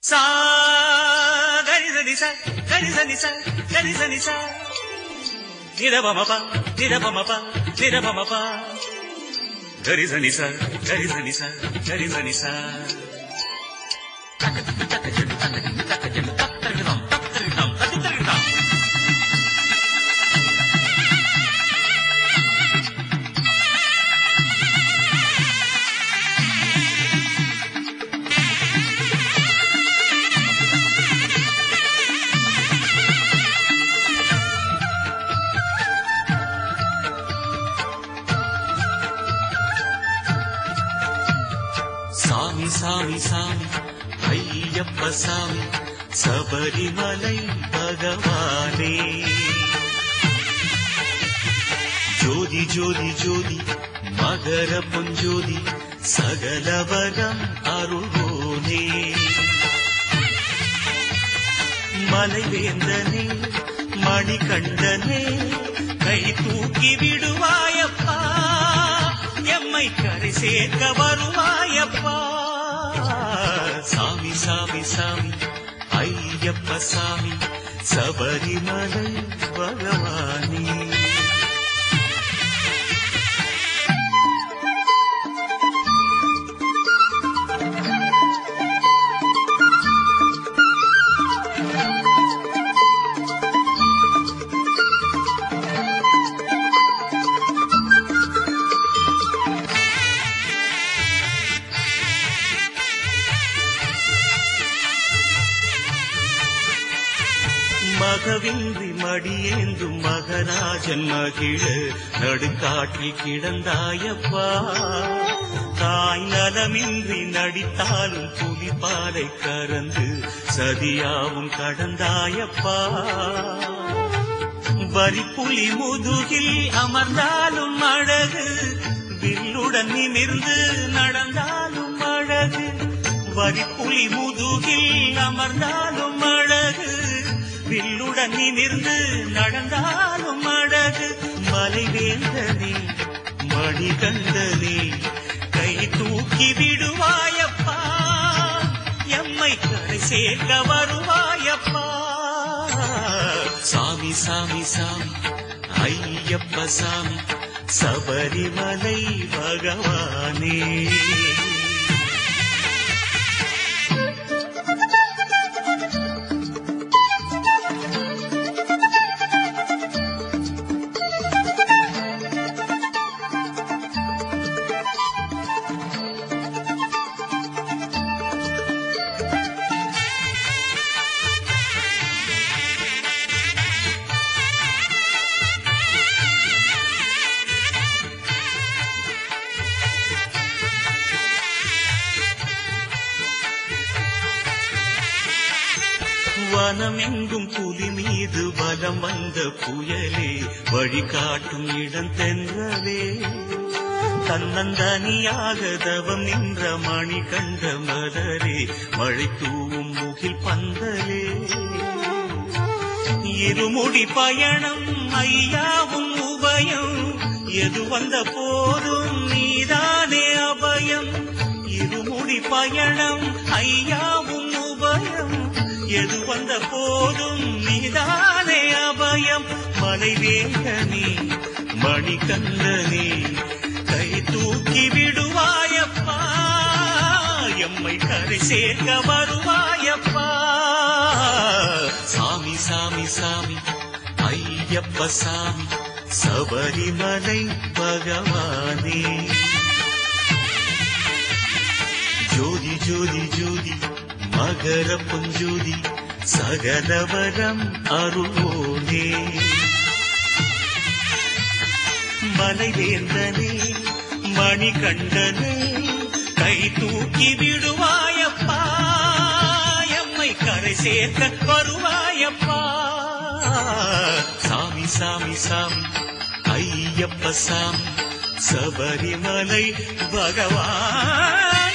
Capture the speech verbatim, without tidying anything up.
சா கரிசனி ச கரிசனி ச கரிசனி ச நிரபமபா நிரபமபா நிரபமபா கரிசனி ச கரிசனி ச கரிசனி ச சாமி சாமி சாமி ஐயப்ப சாமி சபரிமலை பகவானே ஜோதி ஜோதி ஜோதி மகர பொஞ்சோதி சகலவரம் அருள்வோனே மலைவேந்தனே மணிகண்டனே கை தூக்கி விடுவாயப்பா எம்மை கரை சேர்க்க வருவாயப்பா சாமி சாமி சாமி ஐயப்ப சாமி சபரிமலை பகவானே மகவின்றி மடியேந்தும் மகராஜன் மகிழ நடுக்காட்டில் கிடந்தாயப்பா தாய் நலமின்றி நடித்தாலும் புலிபாலை கறந்து சதியாவும் கடந்தாயப்பா வரிப்புலி முதுகில் அமர்ந்தாலும் அழகு வில்லுடன் நிமிர்ந்து நடந்தாலும் அழகு வரிப்புலி முதுகில் அமர்ந்தாலும் அழகு வில்லுடன் நிமிர்ந்து நடந்தாலும் அழகு மலைவேந்தனே மணிகண்டனே கை தூக்கி விடுவாயப்பா எம்மை கரை சேர்க்க வருவாயப்பா சாமி சாமி சாமி ஐயப்ப சாமி சபரிமலை பகவானே வனமெங்கும் புலி மீது பலம் வந்த புயலே வழிகாட்டும் இடம் தென்றலே தன்னந்தனியாக தவம் நின்ற மணிகண்ட மலரே மழை தூவும் முகில் பந்தலே இருமுடி பயணம் ஐயாவும் உபயம் எது வந்த போதும் நீதானே அபயம் இருமுடி பயணம் ஐயாவும் உபயம் எது வந்த போதும் நீதானே அபயம் மலைவேந்தனே மணிகண்டனே கை தூக்கி விடுவாயப்பா எம்மை கரை சேர்க்க வருவாயப்பா சாமி சாமி சாமி ஐயப்ப சாமி சபரிமலை பகவானே ஜோதி ஜோதி ஜோதி மகர பொஞ்சோதி சகலவரம் அருள்வோனே மலைவேந்தனே மணிகண்டனே கை தூக்கி விடுவாயப்பா எம்மை கரை சேர்க்க வருவாயப்பா சாமி சாமி சாமி ஐயப்ப சாமி சபரிமலை பகவான்